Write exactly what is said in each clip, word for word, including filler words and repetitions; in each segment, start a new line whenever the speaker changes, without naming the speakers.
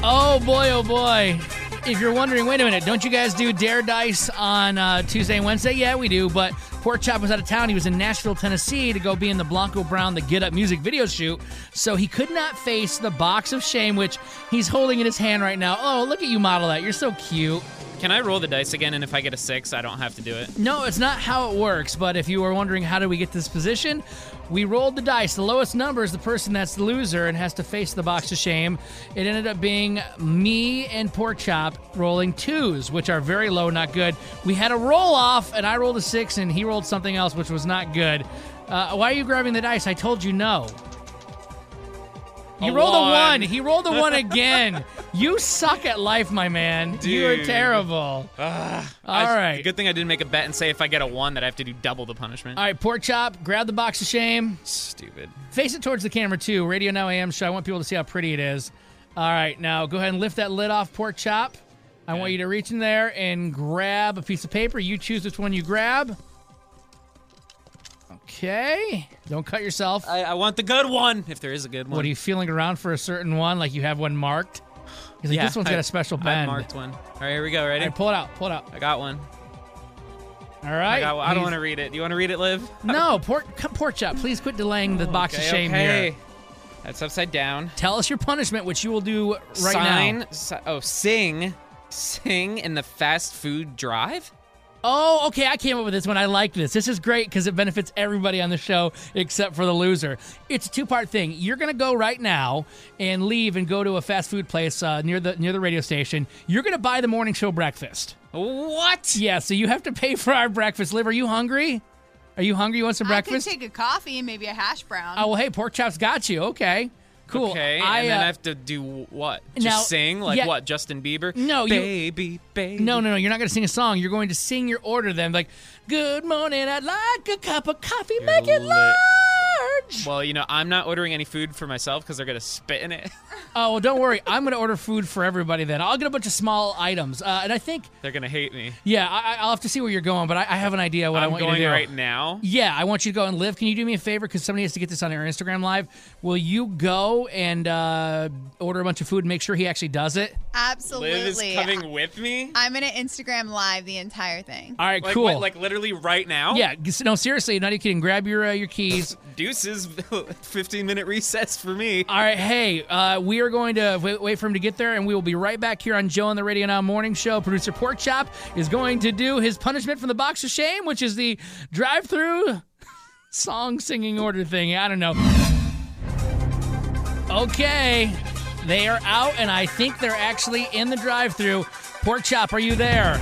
Oh, boy, oh, boy. If you're wondering, wait a minute, don't you guys do Dare Dice on uh, Tuesday and Wednesday? Yeah, we do, but Pork Chop was out of town. He was in Nashville, Tennessee to go be in the Blanco Brown The Get Up music video shoot, so he could not face the box of shame, which he's holding in his hand right now. Oh, look at you model that. You're so cute.
Can I roll the dice again, and if I get a six, I don't have to do it?
No, it's not how it works, but if you were wondering how do we get this position, we rolled the dice. The lowest number is the person that's the loser and has to face the box of shame. It ended up being me and Pork Chop rolling twos, which are very low, not good. We had a roll off, and I rolled a six, and he rolled something else, which was not good. Uh, why are you grabbing the dice? I told you no. You
A
rolled
one.
a one. He rolled a one again. You suck at life, my man.
Dude.
You are terrible.
Ugh.
All
I,
right.
Good thing I didn't make a bet and say if I get a one that I have to do double the punishment.
All right, Pork Chop, grab the box of shame.
Stupid.
Face it towards the camera, too. Radio Now A M show. I want people to see how pretty it is. All right, now go ahead and lift that lid off, Pork Chop. I
Okay.
want you to reach in there and grab a piece of paper. You choose which one you grab. Okay. Don't cut yourself.
I, I want the good one, if there is a good one.
What, are you feeling around for a certain one, like you have one marked? He's like,
Yeah,
this one's got
I-
a special
I
bend.
marked one. All right, here we go.
All
Ready?
right, pull it out. Pull it out.
I got one.
All
I,
right.
got one. I don't
He's-
want to read it. Do you want to read it, Liv?
No, Pork, Pork Chop, please quit delaying the box
okay,
of shame
okay.
here.
That's upside down.
Tell us your punishment, which you will do right
Sign.
now.
Si- oh, sing. Sing in the fast food drive?
Oh, okay, I came up with this one. I like this. This is great because it benefits everybody on the show except for the loser. It's a two-part thing. You're going to go right now and leave and go to a fast food place uh, near the near the radio station. You're going to buy the morning show breakfast.
What?
Yeah, so you have to pay for our breakfast. Liv, are you hungry? Are you hungry? You want some breakfast?
I could take a coffee and maybe a hash brown.
Oh, well, hey, Pork Chop's got you. Okay. Cool.
Okay,
I,
and then
uh,
I have to do what? Just
now-
sing? Like
yeah.
what, Justin Bieber?
No, you-
Baby, baby.
No, no, no. You're not going to sing a song. You're going to sing your order then. Like, good morning, I'd like a cup of coffee.
You're
Make it
lit.
large.
Well, you know, I'm not ordering any food for myself because they're going to spit in it.
Oh, well, don't worry. I'm going to order food for everybody then. I'll get a bunch of small items. Uh, and I think,
They're going to hate me.
yeah, I, I'll have to see where you're going, but I, I have an idea what
I'm
I want
going
you to do.
right now.
Yeah, I want you to go and live. Can you do me a favor? Because somebody has to get this on our Instagram Live. Will you go and uh, order a bunch of food and make sure he actually does it?
Absolutely.
Liv is coming with me?
I'm going to Instagram live the entire thing.
All right,
Like,
cool.
what, like literally right now?
yeah, no, seriously, not even kidding. Grab your uh, your keys.
Deuces, fifteen minute recess for me.
All right, hey, uh, we are going to wait, wait for him to get there, and we will be right back here on Joe and the Radio Now Morning Show. Producer Pork Chop is going to do his punishment from the box of shame, which is the drive-through song singing order thing. I don't know. Okay, they are out, and I think they're actually in the drive-through. Pork Chop, are you there?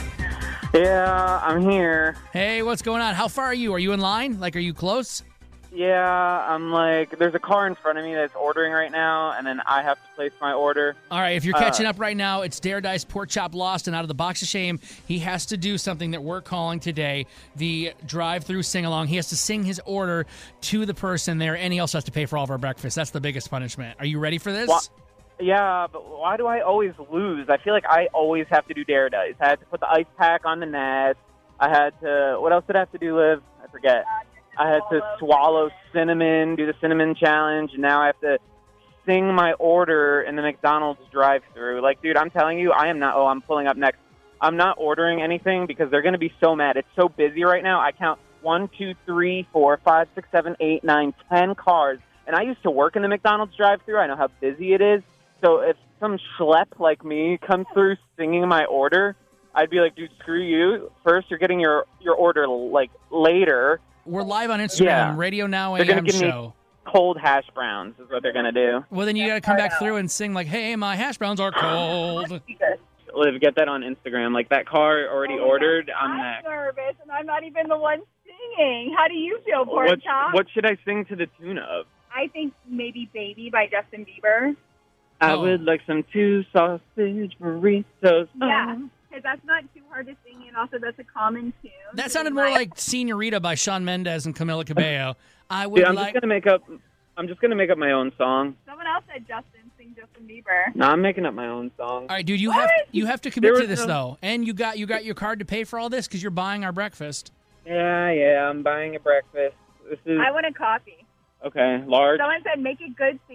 Yeah, I'm here.
Hey, what's going on? How far are you? Are you in line? Like, are you close?
Yeah, I'm like, there's a car in front of me that's ordering right now, and then I have to place my order.
All right, if you're
Uh,
catching up right now, it's Dare Dice Pork Chop lost, and out of the box of shame, he has to do something that we're calling today the drive-through sing-along. He has to sing his order to the person there, and he also has to pay for all of our breakfast. That's the biggest punishment. Are you ready for this?
Wha- Yeah, but why do I always lose? I feel like I always have to do Dare Dice. I had to put the ice pack on the nest. I had to, what else did I have to do, Liv? I forget. I had to swallow cinnamon, do the cinnamon challenge, and now I have to sing my order in the McDonald's drive-thru. Like, dude, I'm telling you, I am not, oh, I'm pulling up next. I'm not ordering anything because they're going to be so mad. It's so busy right now. I count one, two, three, four, five, six, seven, eight, nine, ten cars. And I used to work in the McDonald's drive-thru. I know how busy it is. So if some schlep like me comes through singing my order, I'd be like, dude, screw you. First, you're getting your, your order, like, later.
We're live on Instagram,
Yeah.
Radio Now
They're
A
gonna
M
give me-
show.
Cold hash browns is what they're going to do.
Well, then you got to come back through and sing like, hey, my hash browns are cold.
Liv, get that on Instagram. Like, that car already ordered. I'm
I'm
next.
nervous, and I'm not even the one singing. How do you feel, Pork
What,
Chop?
what should I sing to the tune of?
I think maybe Baby by Justin Bieber.
I
Oh.
would like some two sausage burritos.
Yeah, because that's not too hard to sing, and also that's a common tune.
That sounded more like Senorita by Shawn Mendes and Camila Cabello. I would
Dude, I'm
like...
just gonna make up. I'm just gonna make up my own song.
Someone else said Justin, sing Justin Bieber.
No, I'm making up my own song.
All right, dude, you
What?
have you have to commit
There
to
was
this,
no-
though. And you got you got your card to pay for all this because you're buying our breakfast.
Yeah, yeah. I'm buying a breakfast. This is
I want a coffee.
okay. Large.
Someone said make it good singing, and they want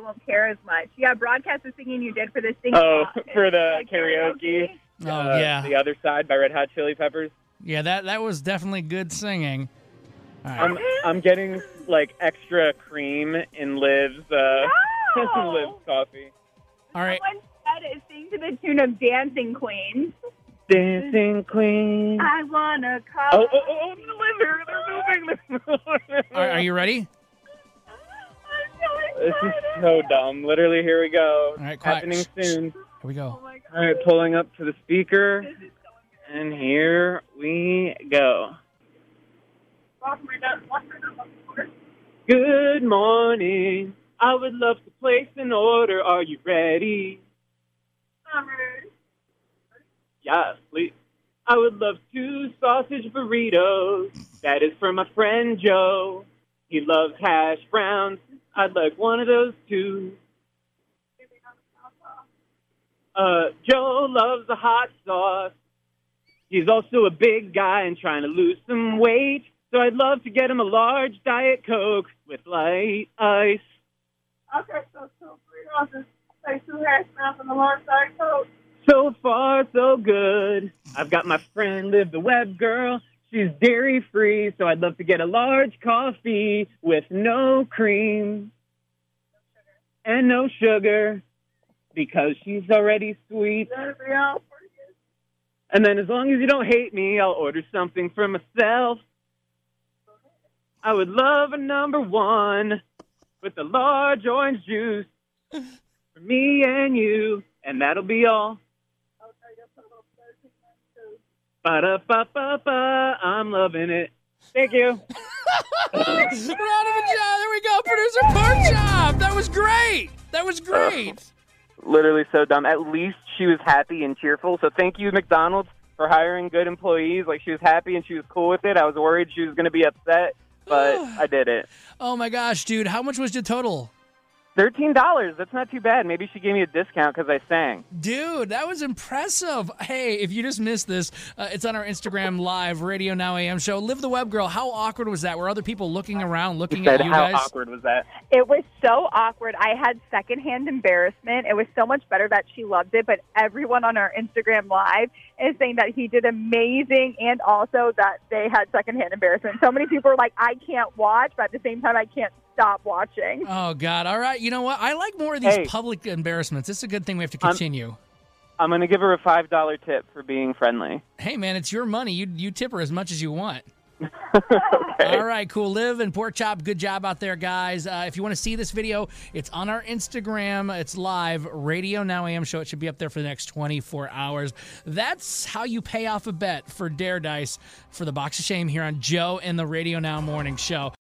won't care as much. Yeah, broadcast the singing you did for the singing.
Oh,
It's
for the
like
karaoke.
Oh,
uh,
yeah.
The Other Side by Red Hot Chili Peppers.
Yeah, that, that was definitely good singing. All right.
I'm I'm getting like extra cream in Liv's uh,
No!
Liv's coffee.
All right.
Someone said it sing to the tune of Dancing Queen.
Dancing Queen.
I wanna call.
Oh, oh, oh, oh, Liv, they're, they're moving. They're moving.
All right, are you ready?
I'm so
This is
excited.
so dumb. Literally, here we go.
All right, quiet.
Happening
Shh, shh.
soon.
Here we go.
Oh my God.
All right, pulling up to the speaker,
This is so
and here we go. Good morning. I would love to place an order. Are you ready? Yes, please. I would love two sausage burritos. That is for my friend Joe. He loves hash browns. I'd like one of those too. Uh, Joe loves the hot sauce. He's also a big guy and trying to lose some weight. So I'd love to get him a large Diet Coke with light ice.
Okay, so two burritos, say two hash browns and a large Diet Coke.
So far, so good. I've got my friend Liv, the web girl. She's dairy-free, so I'd love to get a large coffee with no cream and no sugar because she's already sweet. And then as long as you don't hate me, I'll order something for myself. I would love a number one with a large orange juice for me and you, and that'll be all. Ba-da-ba-ba-ba, I'm loving it. Thank you.
Round of applause. There we go. Producer Pork Chop. That was great. That was great.
Literally so dumb. At least she was happy and cheerful. So thank you, McDonald's, for hiring good employees. Like, she was happy and she was cool with it. I was worried she was going to be upset, but I did it.
Oh, my gosh, dude. How much was your total?
thirteen dollars. That's not too bad. Maybe she gave me a discount because I sang.
Dude, that was impressive. Hey, if you just missed this, uh, it's on our Instagram live Radio Now A M show. Liv the Web Girl, how awkward was that? Were other people looking around, looking
Said,
at you
how
guys?
awkward was that?
It was so awkward. I had secondhand embarrassment. It was so much better that she loved it, but everyone on our Instagram Live is saying that he did amazing and also that they had secondhand embarrassment. So many people are like, I can't watch, but at the same time, I can't stop watching.
Oh, God. All right. You know what? I like more of these
Hey.
public embarrassments. It's a good thing we have to
I'm-
continue.
I'm going to give her a five dollar tip for being friendly.
Hey, man, it's your money. You you tip her as much as you want.
Okay.
All right, cool. Liv and Pork Chop, good job out there, guys. Uh, if you want to see this video, it's on our Instagram. It's live, Radio Now A M show. It should be up there for the next twenty-four hours. That's how you pay off a bet for Dare Dice for the Box of Shame here on Joe and the Radio Now Morning Show.